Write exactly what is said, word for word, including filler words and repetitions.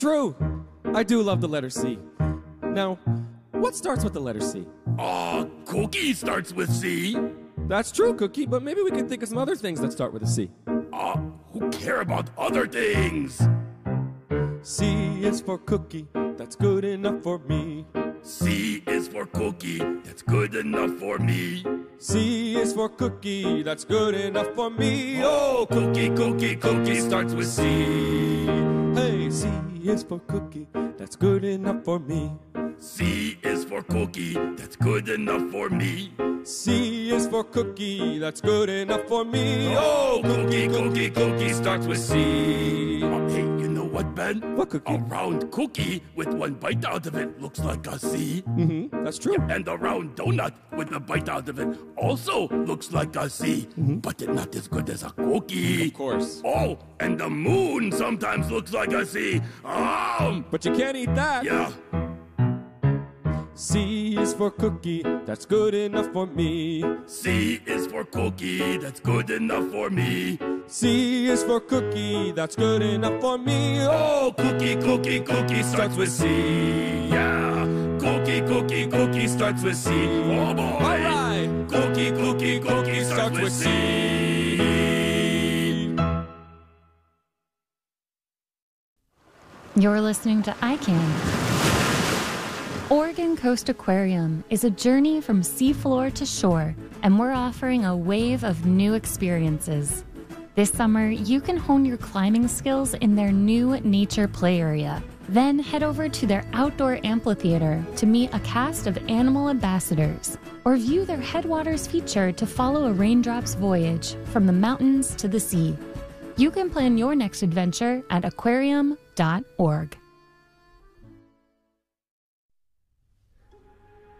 True! I do love the letter C. Now, what starts with the letter C? Uh, Cookie starts with C. That's true, Cookie, but maybe we can think of some other things that start with a C. Uh, who care about other things? C is for cookie, that's good enough for me. C is for cookie, that's good enough for me. C is for cookie, that's good enough for me. Oh, cookie, cookie, cookie starts with C. Hey, C is for cookie, that's good enough for me. C is for cookie, that's good enough for me. C is for cookie, that's good enough for me. Oh, cookie, cookie, cookie starts with C. Uh, hey, you know what, Ben? What cookie? A round cookie with one bite out of it looks like a C. Mm-hmm, that's true. And a round donut with a bite out of it also looks like a C. Mm-hmm. But it's not as good as a cookie. Of course. Oh, and the moon sometimes looks like a C. Um, but you can't eat that. Yeah. C is for cookie, that's good enough for me. C is for cookie, that's good enough for me. C is for cookie, that's good enough for me. Oh, cookie, cookie, cookie starts with C. Yeah. Cookie, cookie, cookie starts with C. Oh boy. All right. Cookie, cookie, cookie starts with C. You're listening to I Can. Oregon Coast Aquarium is a journey from seafloor to shore, and we're offering a wave of new experiences. This summer, you can hone your climbing skills in their new nature play area. Then head over to their outdoor amphitheater to meet a cast of animal ambassadors, or view their Headwaters feature to follow a raindrop's voyage from the mountains to the sea. You can plan your next adventure at aquarium dot org.